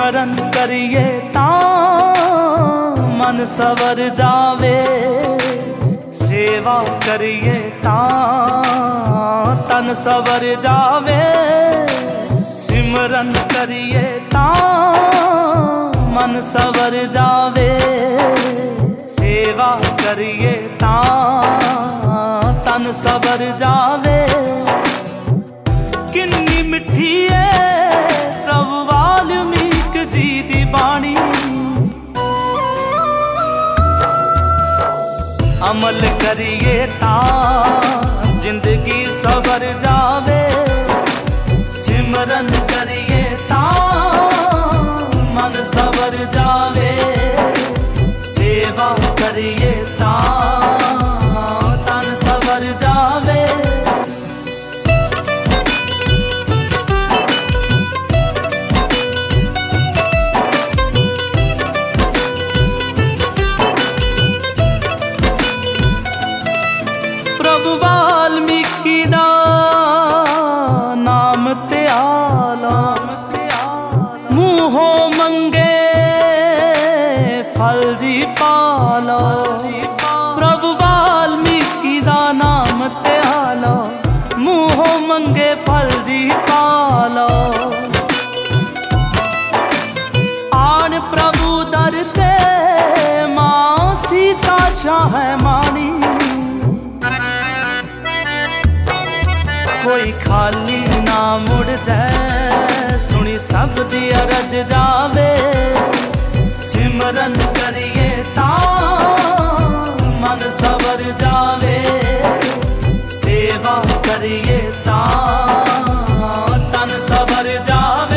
सिमरन करिए तां मन सवर जावे, सेवा करिए तां तन सवर जावे। सिमरन करिए तां मन सवर जावे, सेवा करिए तां तन सवर जावे। किन्नी मिठी है प्रभु वाल्मीक जी दी बाणी, अमल करिए तां जिंदगी सवर जावे। सिमरन करिए तां मन सवर जावे, सेवा करिए तां तन सवर जावे। प्रभु वाल्मीकि दा नाम ते आला, मुँहों मंगे फल जी पाला। प्रभु वाल्मीकि दा नाम ते आला, मुँहों मंगे फल जी पाला। आन प्रभु दर ते मां सीता शाह मानी, कोई खाली ना मुड़ जाए सुनी सब दी अरज जावे। सिमरन करिए तां मन सवर जावे, सेवा करिए तां तन सवर जावे।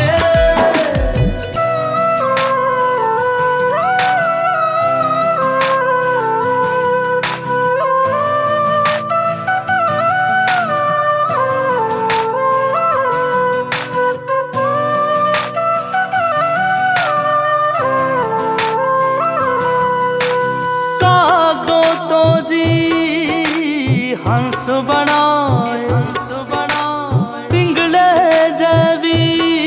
हंस बनाए पिंगले जैवी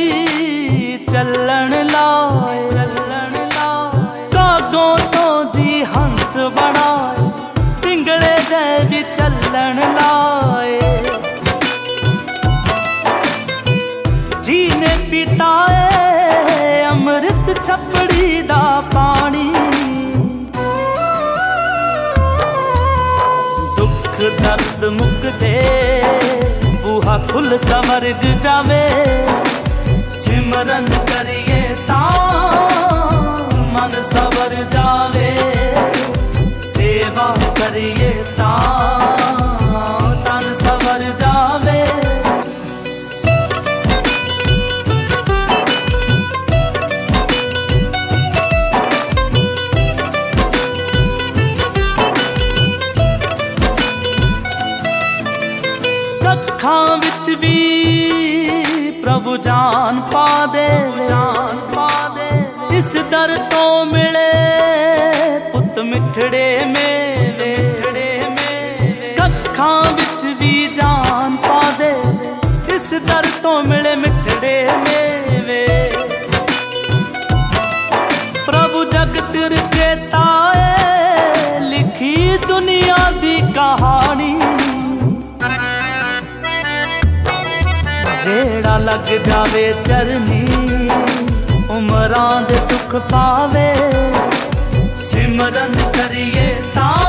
चलन लाए। कागों तो जी हंस बनाए पिंगले जैवी चलन लाए। जी ने पिताए अमृत छपड़ी दा पानी, दर्द मुकते बूहा खुल समर्ग जावे। सिमरन करिए तां मन सवर जावे, सेवा करिए तां तन सवर जावे। अखां विच भी प्रभु जान पा दे, इस दर तो मिले पुत मिठड़े मेवे। अखां विच भी जान पा दे, इस दर तो मिले मिठड़े मेवे। प्रभु जगत रचेता लिखी दुनिया दी कहानी, जेड़ा लग जावे चरनी उमरां दे सुख पावे। सिमरन करिए तां